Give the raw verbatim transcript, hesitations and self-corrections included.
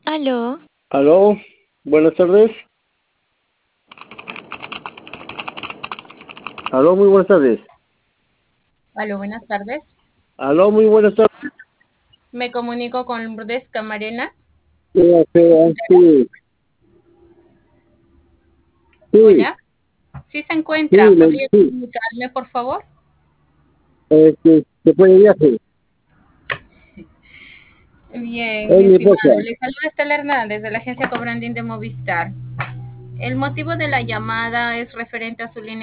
Aló, Aló, buenas tardes. Aló, muy buenas tardes. Aló, buenas tardes. Aló, muy buenas tardes. Me comunico con Lourdes Camarena. Eh, eh, Sí, sí, Hola. Sí se sí, encuentra. le- ¿Podría sí, comunicarme, por favor? eh, sí, se puede viaje. Bien, Es mi mi esposa. estimado. Le saluda Estela Hernández de la agencia Cobrandín de Movistar. El motivo de la llamada es referente a su línea